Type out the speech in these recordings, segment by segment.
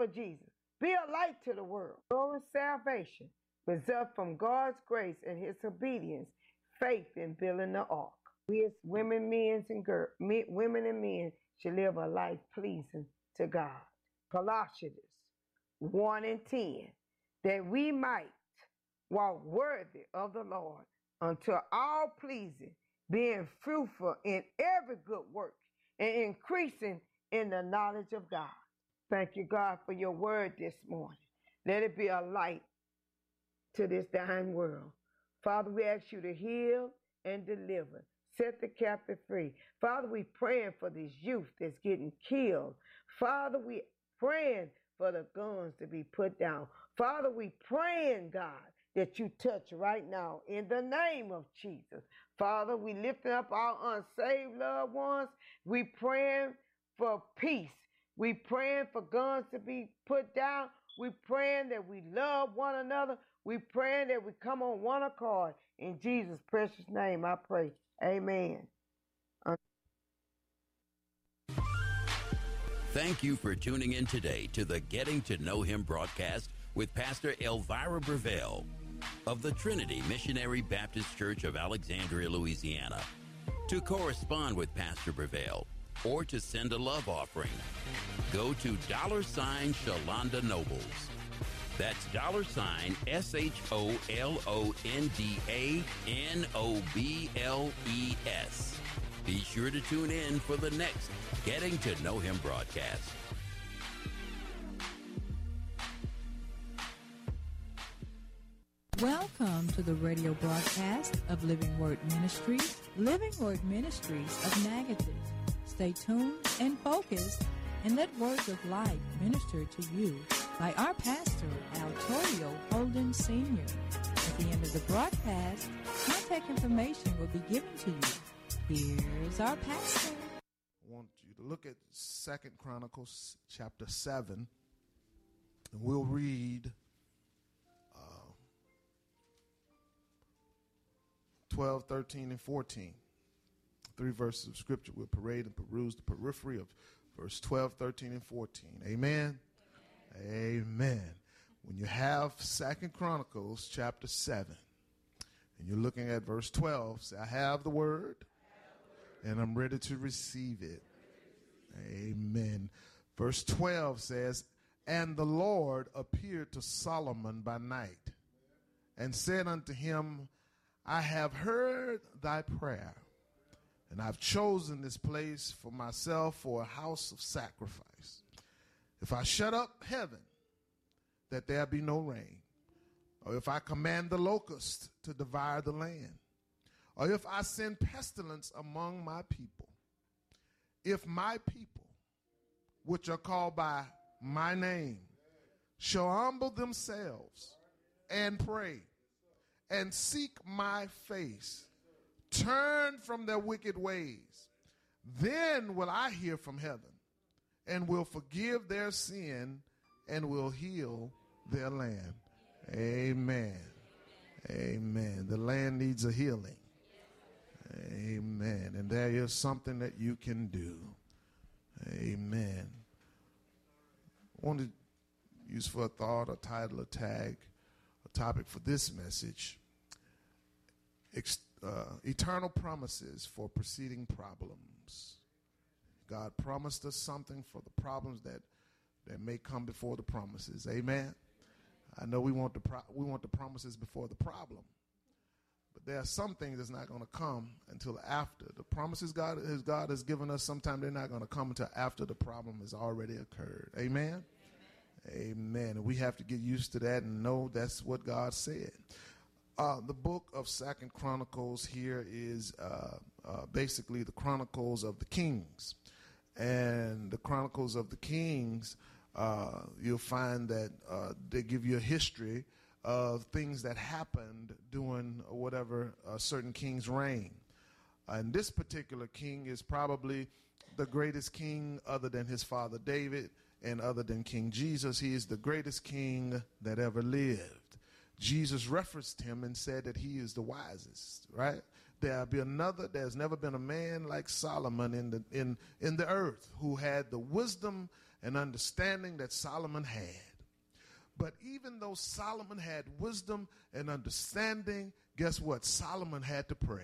for Jesus. Be a light to the world. Glory salvation result from God's grace and his obedience, faith in building the ark. We as women, women and men should live a life pleasing to God. Colossians 1 and 10, that we might walk worthy of the Lord unto all pleasing, being fruitful in every good work and increasing in the knowledge of God. Thank you, God, for your word this morning. Let it be a light to this dying world. Father, we ask you to heal and deliver. Set the captive free. Father, we praying for this youth that's getting killed. Father, we praying for the guns to be put down. Father, we praying, God, that you touch right now in the name of Jesus. Father, we lifting up our unsaved loved ones. We praying for peace. We praying for guns to be put down. We praying that we love one another. We praying that we come on one accord. In Jesus' precious name I pray. Amen. Thank you for tuning in today to the Getting to Know Him broadcast with Pastor Elvira Breville of the Trinity Missionary Baptist Church of Alexandria, Louisiana. To correspond with Pastor Breville or to send a love offering, go to $Shalonda Nobles. That's $SholondaNobles. Be sure to tune in for the next Getting to Know Him broadcast. Welcome to the radio broadcast of Living Word Ministries, Living Word Ministries of Natchitoches. Stay tuned and focused and let words of life minister to you by our pastor, Altorio Holden Sr. At the end of the broadcast, contact information will be given to you. Here's our pastor. I want you to look at 2 Chronicles chapter 7, and we'll read 12, 13, and 14. 3 verses of scripture. We'll parade and peruse the periphery of verse 12, 13, and 14. Amen? Amen. When you have 2 Chronicles chapter 7, and you're looking at verse 12, say, I have the word, and I'm ready to receive it. Amen. Verse 12 says, and the Lord appeared to Solomon by night, and said unto him, I have heard thy prayer, and I've chosen this place for myself for a house of sacrifice. If I shut up heaven, that there be no rain, or if I command the locust to devour the land, or if I send pestilence among my people, if my people, which are called by my name, shall humble themselves and pray and seek my face, turn from their wicked ways, then will I hear from heaven and will forgive their sin and will heal their land. Amen. Amen. The land needs a healing. Amen. And there is something that you can do. Amen. I want to use for a thought, a title, a tag, a topic for this message. Eternal promises for preceding problems. God promised us something for the problems that may come before the promises. Amen. I know we want the promises before the problem, but there are some things that's not going to come until after. The promises God has given us, sometimes they're not going to come until after the problem has already occurred. Amen. Amen. And we have to get used to that and know that's what God said. The book of 2 Chronicles here is basically the Chronicles of the Kings. And the Chronicles of the Kings, you'll find that they give you a history of things that happened during whatever certain king's reign. And this particular king is probably the greatest king other than his father David and other than King Jesus. He is the greatest king that ever lived. Jesus referenced him and said that he is the wisest, right? There's never been a man like Solomon in the earth who had the wisdom and understanding that Solomon had. But even though Solomon had wisdom and understanding, guess what? Solomon had to pray.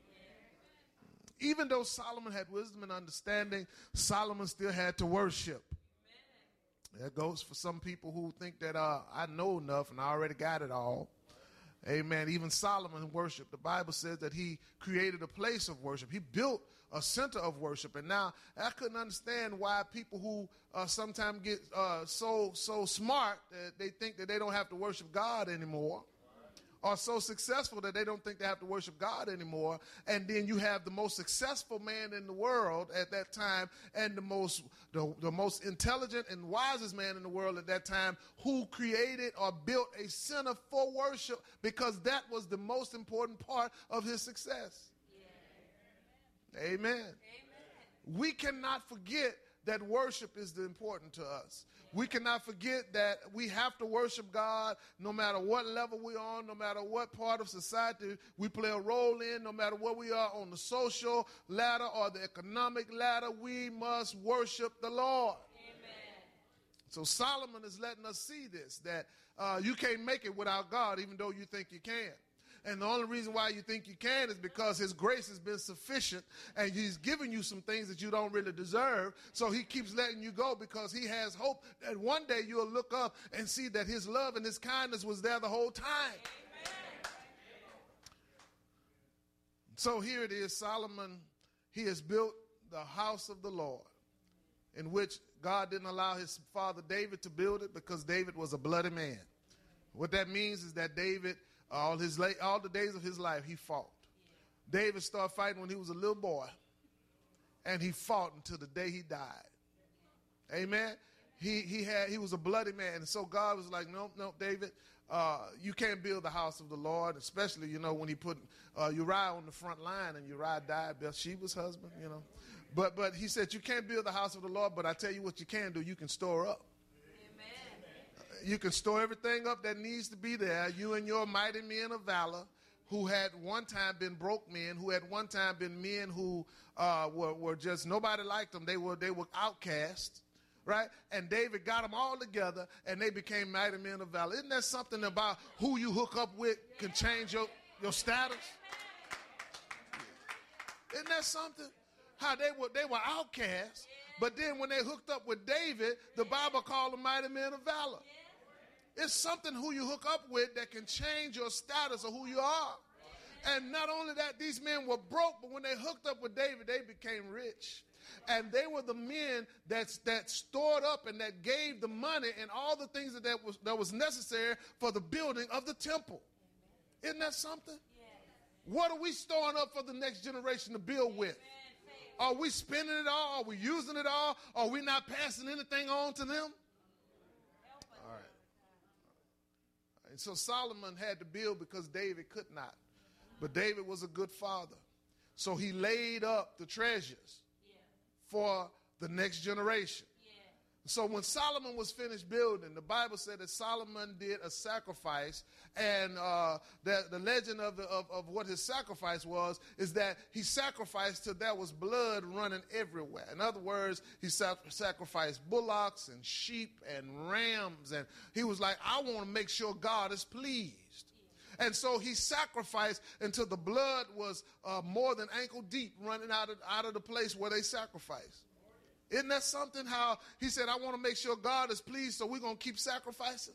Even though Solomon had wisdom and understanding, Solomon still had to worship. That goes for some people who think that I know enough and I already got it all. Amen. Even Solomon worshiped. The Bible says that he created a place of worship. He built a center of worship. And now I couldn't understand why people who sometimes get so smart that they think that they don't have to worship God anymore, are so successful that they don't think they have to worship God anymore. And then you have the most successful man in the world at that time and the most intelligent and wisest man in the world at that time who created or built a center for worship because that was the most important part of his success. Yeah. Amen. Amen. We cannot forget that worship is important to us. We cannot forget that we have to worship God no matter what level we're on, no matter what part of society we play a role in, no matter where we are on the social ladder or the economic ladder, we must worship the Lord. Amen. So Solomon is letting us see this, that you can't make it without God even though you think you can. And the only reason why you think you can is because his grace has been sufficient and he's given you some things that you don't really deserve. So he keeps letting you go because he has hope that one day you'll look up and see that his love and his kindness was there the whole time. Amen. So here it is, Solomon, he has built the house of the Lord, in which God didn't allow his father David to build it because David was a bloody man. What that means is that David, all the days of his life, he fought. Yeah. David started fighting when he was a little boy, and he fought until the day he died. Amen. He was a bloody man, and so God was like, no, David, you can't build the house of the Lord, especially when he put Uriah on the front line, and Uriah died, Bathsheba's husband. But he said you can't build the house of the Lord, but I tell you what you can do: you can store up. You can store everything up that needs to be there. You and your mighty men of valor who had one time been broke men, who had one time been men who were just, nobody liked them. They were outcasts, right? And David got them all together and they became mighty men of valor. Isn't that something about who you hook up with can change your status? Isn't that something? How they were outcasts, but then when they hooked up with David, the Bible called them mighty men of valor. It's something who you hook up with that can change your status of who you are. And not only that, these men were broke, but when they hooked up with David, they became rich. And they were the men that stored up and that gave the money and all the things that was necessary for the building of the temple. Isn't that something? What are we storing up for the next generation to build with? Are we spending it all? Are we using it all? Are we not passing anything on to them? And so Solomon had to build because David could not. But David was a good father. So he laid up the treasures for the next generation. So when Solomon was finished building, the Bible said that Solomon did a sacrifice, and the legend of what his sacrifice was is that he sacrificed till there was blood running everywhere. In other words, he sacrificed bullocks and sheep and rams, and he was like, I want to make sure God is pleased. And so he sacrificed until the blood was more than ankle deep running out of the place where they sacrificed. Isn't that something how he said, I want to make sure God is pleased, so we're going to keep sacrificing?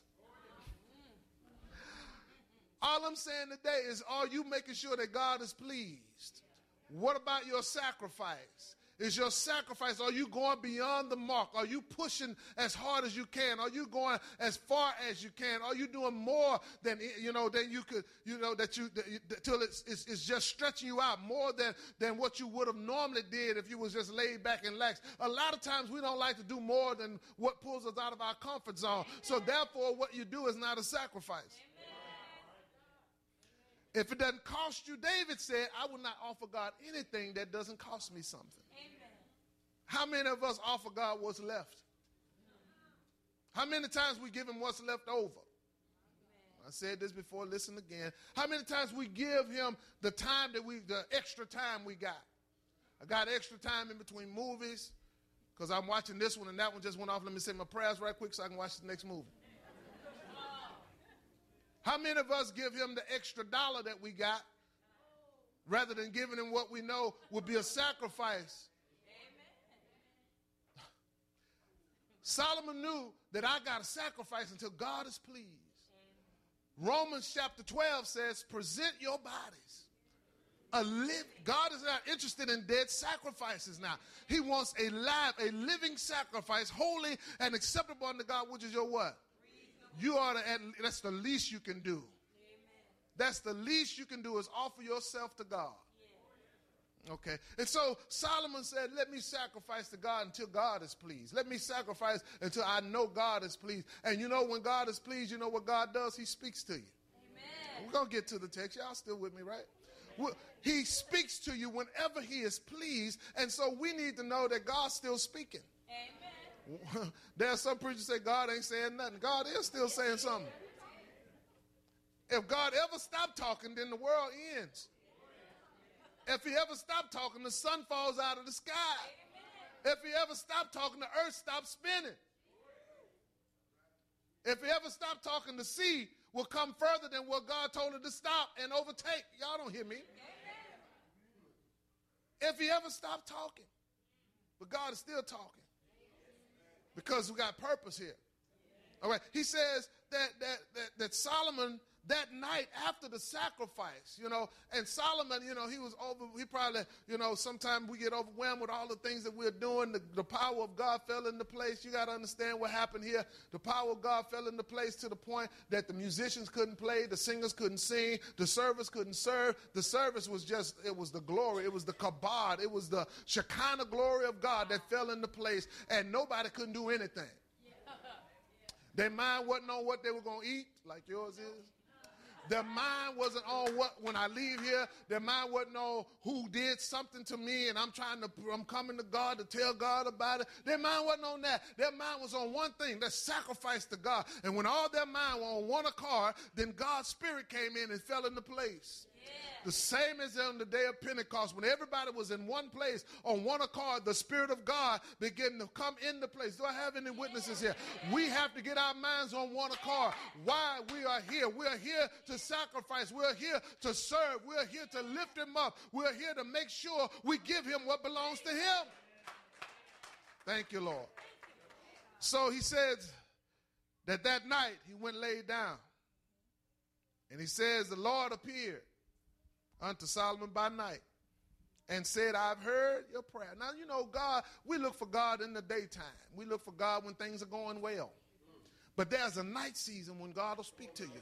All I'm saying today is, are you making sure that God is pleased? What about your sacrifice? Is your sacrifice, are you going beyond the mark? Are you pushing as hard as you can? Are you going as far as you can? Are you doing more than you could, till it's just stretching you out more than what you would have normally did if you was just laid back and lax? A lot of times we don't like to do more than what pulls us out of our comfort zone. So therefore what you do is not a sacrifice. If it doesn't cost you, David said, I will not offer God anything that doesn't cost me something. Amen. How many of us offer God what's left? How many times we give him what's left over? Amen. I said this before, listen again. How many times we give him the extra time we got? I got extra time in between movies, Because I'm watching this one and that one just went off. Let me say my prayers right quick so I can watch the next movie. How many of us give him the extra dollar that we got rather than giving him what we know would be a sacrifice? Amen. Solomon knew that I got to sacrifice until God is pleased. Amen. Romans chapter 12 says, present your bodies. God is not interested in dead sacrifices now. He wants a living sacrifice, holy and acceptable unto God, which is your what? You ought to, that's the least you can do. Amen. That's the least you can do is offer yourself to God. Yeah. Okay. And so Solomon said, let me sacrifice to God until God is pleased. Let me sacrifice until I know God is pleased. And you know when God is pleased, you know what God does? He speaks to you. Amen. We're going to get to the text. Y'all still with me, right? Well, he speaks to you whenever he is pleased. And so we need to know that God's still speaking. Amen. There are some preachers say God ain't saying nothing. God is still saying something. If God ever stopped talking, then the world ends. If he ever stopped talking, the sun falls out of the sky. If he ever stopped talking, the earth stops spinning. If he ever stopped talking, the sea will come further than what God told it to stop and overtake. Y'all don't hear me. If he ever stopped talking, but God is still talking. Because we got purpose here. All right. He says that Solomon, that night after the sacrifice, and Solomon, he probably, sometimes we get overwhelmed with all the things that we're doing. The power of God fell into place. You got to understand what happened here. The power of God fell into place to the point that the musicians couldn't play, the singers couldn't sing, the servers couldn't serve. The service was it was the glory. It was the kabod. It was the Shekinah glory of God that fell into place, and nobody couldn't do anything. Their mind wasn't on what they were going to eat, like yours is. Their mind wasn't on when I leave here, their mind wasn't on who did something to me and I'm coming to God to tell God about it. Their mind wasn't on that. Their mind was on one thing, that's sacrifice to God. And when all their mind were on one accord, then God's spirit came in and fell into place. The same as on the day of Pentecost, when everybody was in one place, on one accord, the Spirit of God began to come into place. Do I have any witnesses here? We have to get our minds on one accord. Why we are here? We are here to sacrifice. We are here to serve. We are here to lift him up. We are here to make sure we give him what belongs to him. Thank you, Lord. So he said that night he went and laid down. And he says the Lord appeared unto Solomon by night and said, I've heard your prayer. Now, God, we look for God in the daytime. We look for God when things are going well. But there's a night season when God will speak to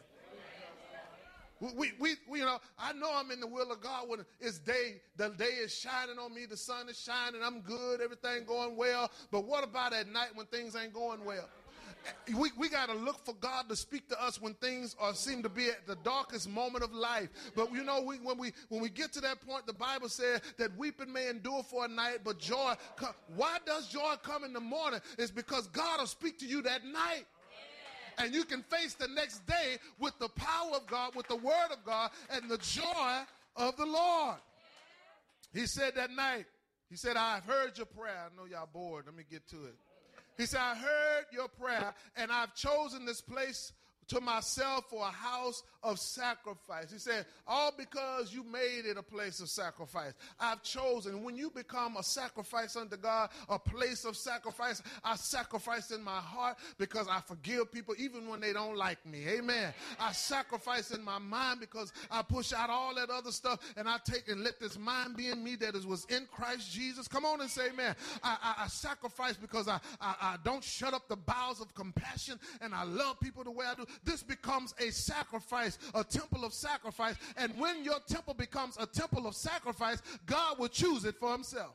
you. We I know I'm in the will of God when it's day. The day is shining on me. The sun is shining. I'm good. Everything going well. But what about at night when things ain't going well? We got to look for God to speak to us when things seem to be at the darkest moment of life. But when we get to that point, the Bible says that weeping may endure for a night, but joy. Why does joy come in the morning? It's because God will speak to you that night. And you can face the next day with the power of God, with the word of God, and the joy of the Lord. He said that night, he said, I've heard your prayer. I know y'all bored. Let me get to it. He said, I heard your prayer, and I've chosen this place to myself for a house of sacrifice. He said, all because you made it a place of sacrifice. I've chosen. When you become a sacrifice unto God, a place of sacrifice, I sacrifice in my heart because I forgive people even when they don't like me. Amen. I sacrifice in my mind because I push out all that other stuff and I take and let this mind be in me that was in Christ Jesus. Come on and say amen. I sacrifice because I don't shut up the bowels of compassion and I love people the way I do. This becomes a sacrifice, a temple of sacrifice. And when your temple becomes a temple of sacrifice, God will choose it for himself.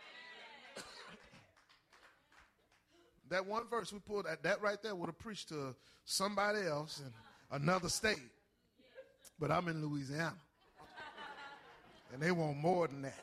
That one verse we pulled, that right there would have preached to somebody else in another state. But I'm in Louisiana. And they want more than that.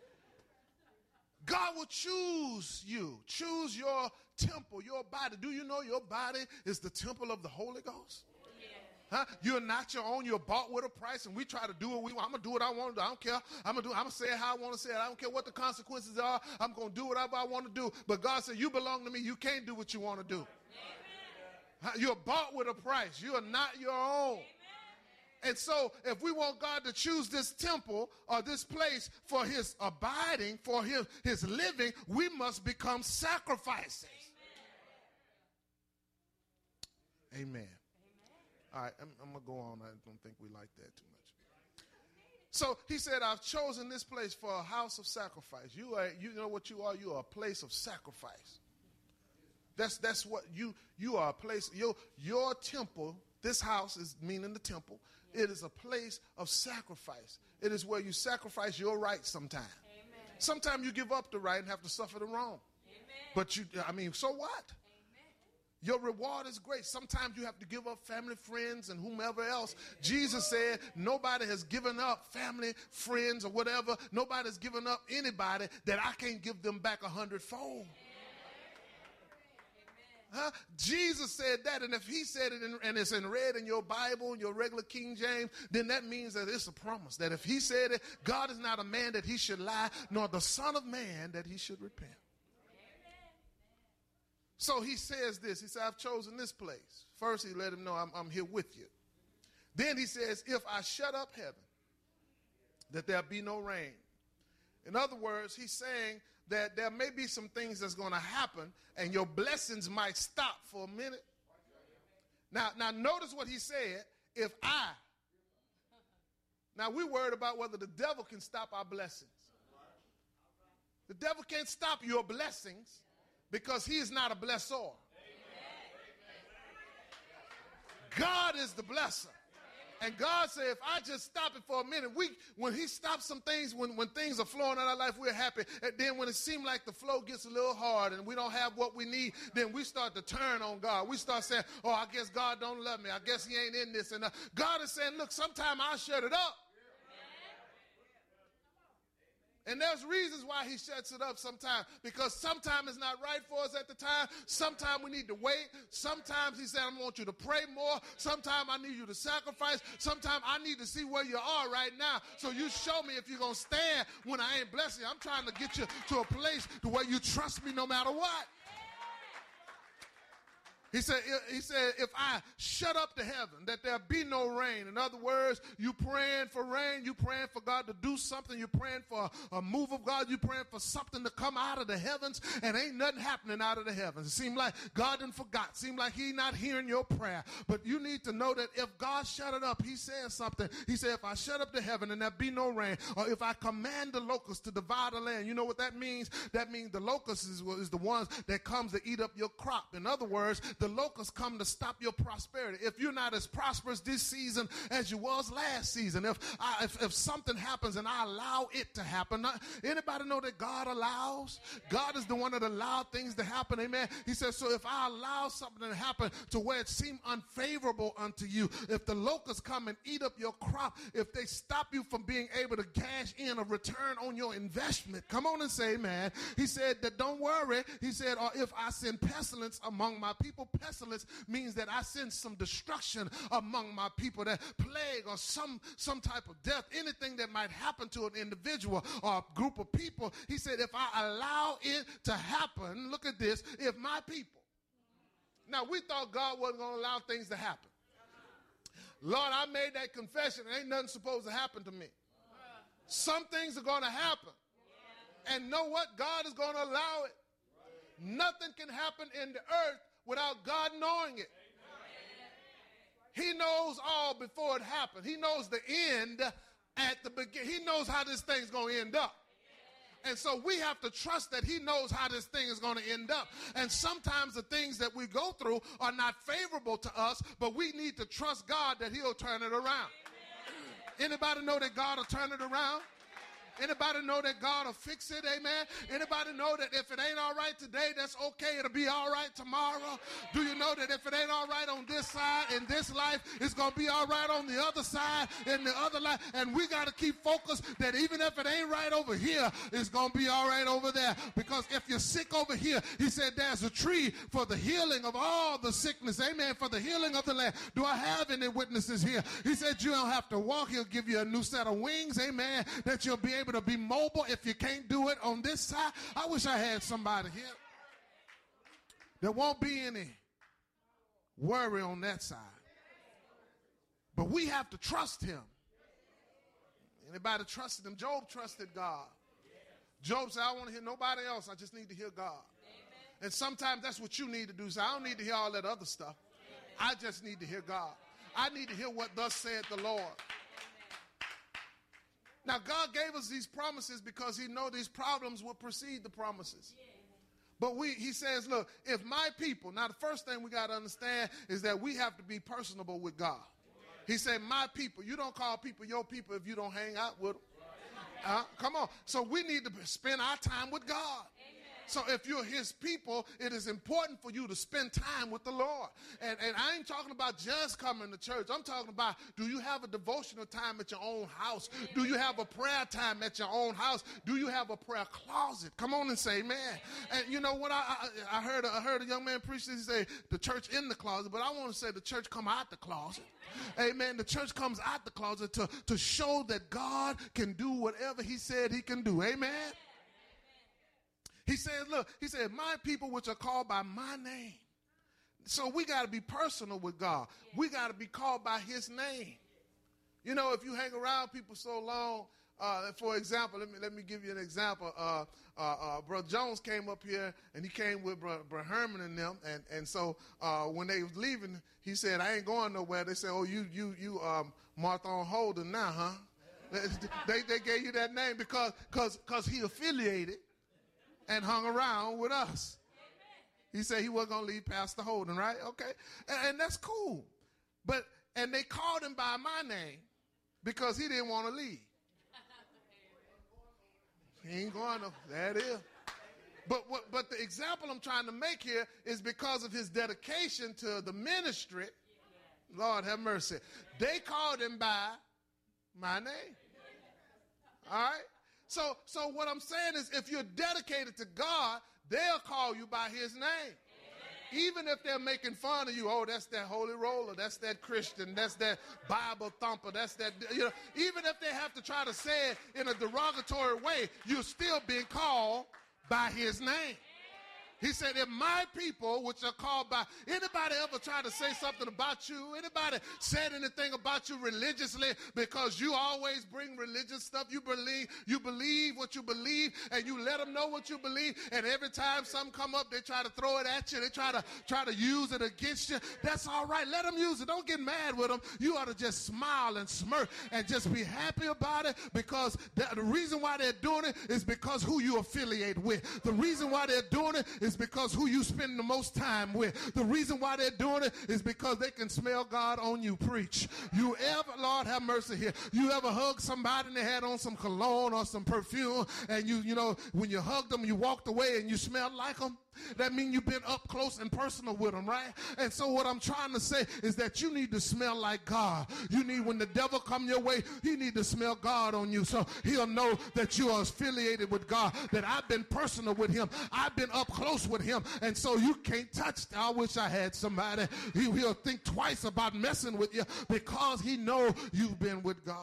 God will choose you. Choose your temple, your body. Do you know your body is the temple of the Holy Ghost? Huh? You're not your own. You're bought with a price, and we try to do what we want. I'm going to do what I want to do. I don't care. I'm going to say it how I want to say it. I don't care what the consequences are. I'm going to do whatever I want to do. But God said, you belong to me. You can't do what you want to do. Huh? You're bought with a price. You are not your own. Amen. And so if we want God to choose this temple or this place for his abiding, for his living, we must become sacrifices. Amen. Amen. All right, I'm going to go on. I don't think we like that too much. So he said, I've chosen this place for a house of sacrifice. You know what you are? You are a place of sacrifice. That's what you are, a place. Your temple, this house is meaning the temple. It is a place of sacrifice. It is where you sacrifice your rights sometimes. Sometimes you give up the right and have to suffer the wrong. Amen. But so what? Your reward is great. Sometimes you have to give up family, friends, and whomever else. Jesus said nobody has given up family, friends, or whatever. Nobody has given up anybody that I can't give them back 100-fold. Huh? Jesus said that, and if he said it and it's in red in your Bible, your regular King James, then that means that it's a promise. That if he said it, God is not a man that he should lie, nor the Son of Man that he should repent. So he says this. He said, I've chosen this place. First, he let him know I'm here with you. Then he says, if I shut up heaven, that there be no rain. In other words, he's saying that there may be some things that's going to happen, and your blessings might stop for a minute. Now notice what he said, if I. Now, we're worried about whether the devil can stop our blessings. The devil can't stop your blessings, because he is not a blessor. God is the blesser. And God said, if I just stop it for a minute, when he stops some things, when things are flowing out of our life, we're happy. And then when it seems like the flow gets a little hard and we don't have what we need, then we start to turn on God. We start saying, oh, I guess God don't love me. I guess he ain't in this. And God is saying, look, sometime I'll shut it up. And there's reasons why he shuts it up sometimes, because sometimes it's not right for us at the time. Sometimes we need to wait. Sometimes he said, I want you to pray more. Sometimes I need you to sacrifice. Sometimes I need to see where you are right now. So you show me if you're going to stand when I ain't blessing you. I'm trying to get you to a place to where you trust me no matter what. He said, if I shut up the heaven, that there be no rain. In other words, you praying for rain, you praying for God to do something, you're praying for a move of God, you're praying for something to come out of the heavens, and ain't nothing happening out of the heavens. It seemed like God done forgot. It seemed like he not hearing your prayer. But you need to know that if God shut it up, he says something. He said, if I shut up the heaven and there be no rain, or if I command the locusts to devour the land, you know what that means? That means the locusts is the ones that comes to eat up your crop. In other words, the locusts come to stop your prosperity. If you're not as prosperous this season as you was last season, if something happens and I allow it to happen, anybody know that God allows? God is the one that allowed things to happen. Amen. He says, so if I allow something to happen to where it seemed unfavorable unto you, if the locusts come and eat up your crop, if they stop you from being able to cash in a return on your investment, come on and say, man. He said that don't worry. He said, or if I send pestilence among my people, pestilence means that I send some destruction among my people, that plague or some type of death, anything that might happen to an individual or a group of people. He said, if I allow it to happen, look at this, if my people. Now, we thought God wasn't going to allow things to happen. Lord, I made that confession. Ain't nothing supposed to happen to me. Some things are going to happen. And know what? God is going to allow it. Nothing can happen in the earth without God knowing it. He knows all before it happened. He knows the end at the beginning. He knows how this thing's going to end up. And so we have to trust that he knows how this thing is going to end up. And sometimes the things that we go through are not favorable to us, but we need to trust God that he'll turn it around. Anybody know that God will turn it around? Anybody know that God will fix it? Amen. Anybody know that if it ain't all right today, that's okay. It'll be all right tomorrow. Do you know that if it ain't all right on this side in this life, it's going to be all right on the other side in the other life? And we got to keep focused that even if it ain't right over here, it's going to be all right over there. Because if you're sick over here, he said there's a tree for the healing of all the sickness. Amen. For the healing of the land. Do I have any witnesses here? He said you don't have to walk. He'll give you a new set of wings. Amen. That you'll be able to be mobile if you can't do it on this side. I wish I had somebody here. There won't be any worry on that side. But we have to trust him. Anybody trusted him? Job trusted God. Job said, I don't want to hear nobody else. I just need to hear God. And sometimes that's what you need to do. So I don't need to hear all that other stuff. I just need to hear God. I need to hear what thus saith the Lord. Now, God gave us these promises because he knows these problems will precede the promises. But he says, look, if my people, now the first thing we got to understand is that we have to be personable with God. He said, my people. You don't call people your people if you don't hang out with them. Come on. So we need to spend our time with God. So if you're his people, it is important for you to spend time with the Lord. And I ain't talking about just coming to church. I'm talking about, do you have a devotional time at your own house? Do you have a prayer time at your own house? Do you have a prayer closet? Come on and say amen. And you know what? I heard a young man preach this. He said the church in the closet, but I want to say the church come out the closet. Amen. The church comes out the closet to show that God can do whatever he said he can do. Amen. He said, look, he said, my people which are called by my name. So we got to be personal with God. We got to be called by his name. You know, if you hang around people so long, for example, let me give you an example. Brother Jones came up here, and he came with Brother Herman and them. And so when they was leaving, he said, I ain't going nowhere. They said, oh, you Marthon Holden now, huh? They gave you that name because he affiliated and hung around with us. He said he wasn't going to leave Pastor Holden, right? Okay. And that's cool. And they called him by my name because he didn't want to leave. He ain't going to. That is. But the example I'm trying to make here is because of his dedication to the ministry. Lord have mercy. They called him by my name. All right? So what I'm saying is if you're dedicated to God, they'll call you by his name. Amen. Even if they're making fun of you, oh, that's that holy roller, that's that Christian, that's that Bible thumper, that's that, you know, even if they have to try to say it in a derogatory way, you're still being called by his name. He said, if my people, which are called by, anybody ever try to say something about you? Anybody said anything about you religiously because you always bring religious stuff? You believe what you believe, and you let them know what you believe, and every time something come up, they try to throw it at you. They try to use it against you. That's all right. Let them use it. Don't get mad with them. You ought to just smile and smirk and just be happy about it because the reason why they're doing it is because who you affiliate with. The reason why they're doing it is because who you spend the most time with. The reason why they're doing it is because they can smell God on you. Preach. You ever, Lord have mercy here, you ever hug somebody and they had on some cologne or some perfume, and you know, when you hugged them, you walked away and you smelled like them? That means you've been up close and personal with them, right? And so what I'm trying to say is that you need to smell like God. You need, when the devil come your way, you need to smell God on you, so he'll know that you are affiliated with God, that I've been personal with him. I've been up close with him, and so you can't touch. I wish I had somebody. He'll think twice about messing with you because he know you've been with God.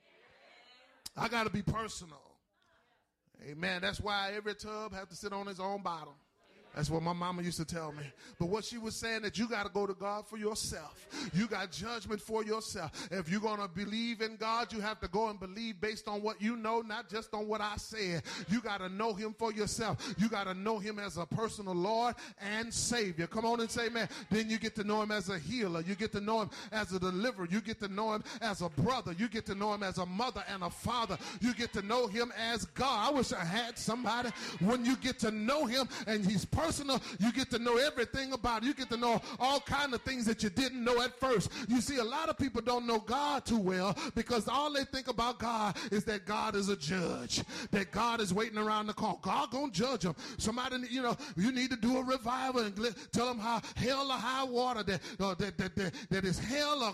I got to be personal. Amen. That's why every tub has to sit on its own bottom. That's what my mama used to tell me. But what she was saying, that you got to go to God for yourself. You got judgment for yourself. If you're going to believe in God, you have to go and believe based on what you know, not just on what I said. You got to know him for yourself. You got to know him as a personal Lord and Savior. Come on and say amen. Then you get to know him as a healer. You get to know him as a deliverer. You get to know him as a brother. You get to know him as a mother and a father. You get to know him as God. I wish I had somebody. When you get to know him and he's personal, you get to know everything about it. You get to know all kinds of things that you didn't know at first. You see, a lot of people don't know God too well because all they think about God is that God is a judge, that God is waiting around the corner. God gonna judge them. Somebody, you need to do a revival and tell them how hell or high water that is hell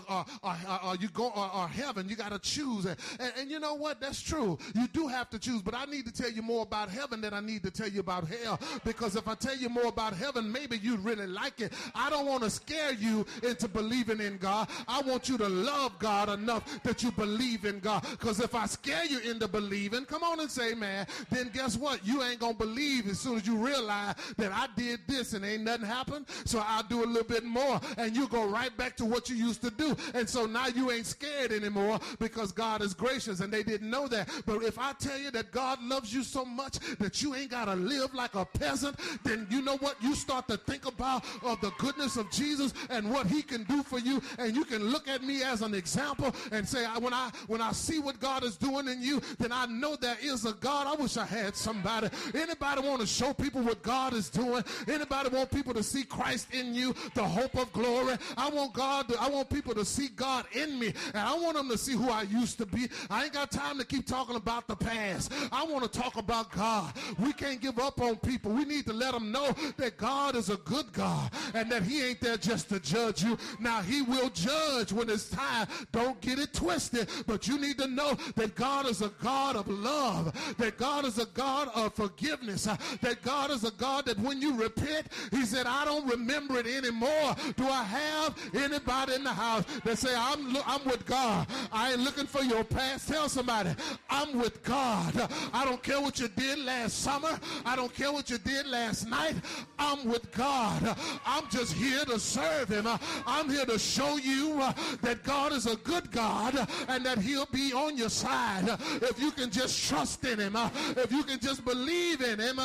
or heaven. You got to choose. And you know what? That's true. You do have to choose. But I need to tell you more about heaven than I need to tell you about hell. Because if I tell you more about heaven, maybe you'd really like it. I don't want to scare you into believing in God. I want you to love God enough that you believe in God. Because if I scare you into believing, come on and say, man, then guess what? You ain't going to believe as soon as you realize that I did this and ain't nothing happened. So I'll do a little bit more. And you go right back to what you used to do. And so now you ain't scared anymore because God is gracious, and they didn't know that. But if I tell you that God loves you so much that you ain't got to live like a peasant, then you know what? You start to think about the goodness of Jesus and what he can do for you, and you can look at me as an example and say, when I see what God is doing in you, then I know there is a God. I wish I had somebody. Anybody want to show people what God is doing? Anybody want people to see Christ in you, the hope of glory? I want people to see God in me, and I want them to see who I used to be. I ain't got time to keep talking about the past. I want to talk about God. We can't give up on people. We need to let them know that God is a good God and that he ain't there just to judge you. Now, he will judge when it's time. Don't get it twisted, but you need to know that God is a God of love, that God is a God of forgiveness, that God is a God that when you repent, he said, I don't remember it anymore. Do I have anybody in the house that say, I'm with God? I ain't looking for your past. Tell somebody, I'm with God. I don't care what you did last summer. I don't care what you did last night. I'm with God. I'm just here to serve him. I'm here to show you that God is a good God and that he'll be on your side if you can just trust in him, if you can just believe in him.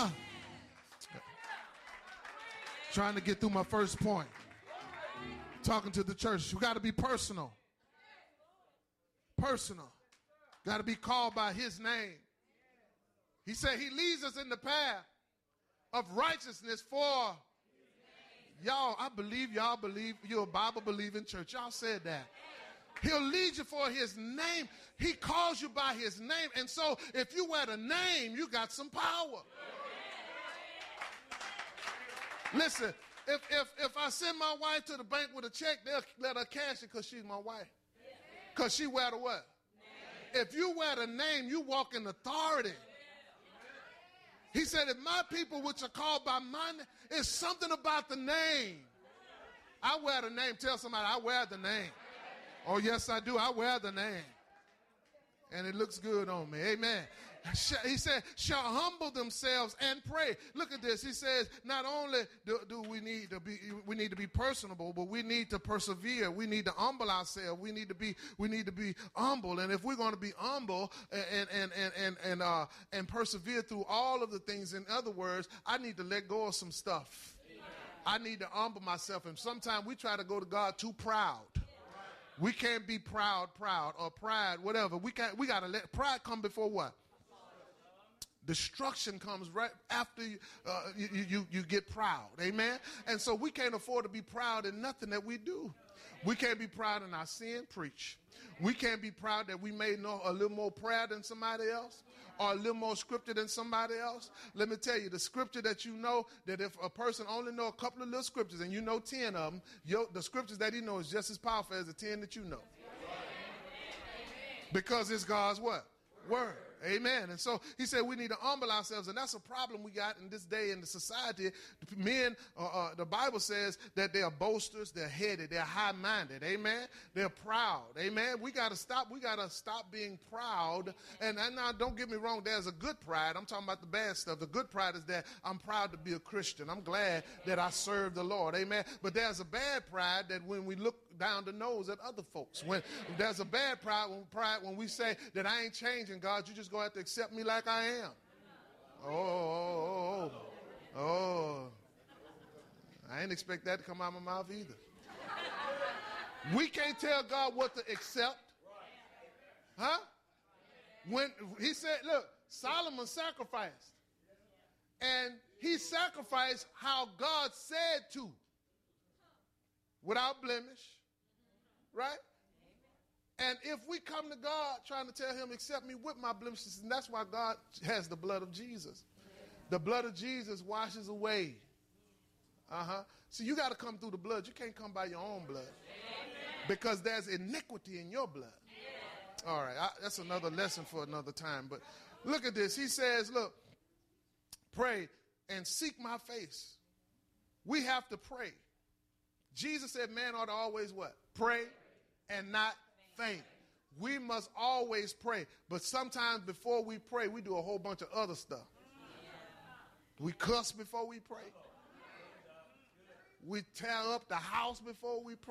Trying to get through my first point. Talking to the church. You got to be personal. Personal. Got to be called by his name. He said he leads us in the path of righteousness for y'all. I believe y'all believe you're a Bible believing church. Y'all said that. He'll lead you for his name. He calls you by his name. And so if you wear the name, you got some power. Listen, if I send my wife to the bank with a check, they'll let her cash it because she's my wife. Because she wear the what? Name. If you wear the name, you walk in authority. He said, if my people which are called by my name, it's something about the name. I wear the name. Tell somebody, I wear the name. Oh, yes, I do. I wear the name. And it looks good on me. Amen. He said, shall humble themselves and pray. Look at this. He says, not only do we need to be personable, but we need to persevere. We need to humble ourselves. We need to be humble. And if we're going to be humble and persevere through all of the things, in other words, I need to let go of some stuff. I need to humble myself. And sometimes we try to go to God too proud. We can't be proud or pride, whatever. We got to let pride come before what? Destruction comes right after you get proud. Amen? And so we can't afford to be proud in nothing that we do. We can't be proud in our sin, preach. We can't be proud that we may know a little more prayer than somebody else or a little more scripture than somebody else. Let me tell you, the scripture that you know, that if a person only know a couple of little scriptures and you know 10 of them, the scriptures that he knows is just as powerful as the 10 that you know. Because it's God's what? Word. Amen. And so he said we need to humble ourselves, and that's a problem we got in this day in the society. Men, the Bible says that they are boasters, they're headed, they're high-minded. Amen. They're proud. Amen. We got to stop being proud. And now, don't get me wrong, there's a good pride. I'm talking about the bad stuff. The good pride is that I'm proud to be a Christian. I'm glad that I serve the Lord. Amen. But there's a bad pride that when we look down the nose at other folks. When there's a bad pride when we say that I ain't changing, God, you just going to have to accept me like I am. Oh. I ain't expect that to come out of my mouth either. We can't tell God what to accept. Huh? When he said, look, Solomon sacrificed. And he sacrificed how God said to, without blemish, right? And if we come to God trying to tell him, accept me with my blemishes, and that's why God has the blood of Jesus. The blood of Jesus washes away. So you got to come through the blood. You can't come by your own blood because there's iniquity in your blood. All right, that's another lesson for another time. But look at this. He says, look, pray and seek my face. We have to pray. Jesus said man ought to always what? Pray and not faint. We must always pray. But sometimes before we pray, we do a whole bunch of other stuff. We cuss before we pray. We tear up the house before we pray.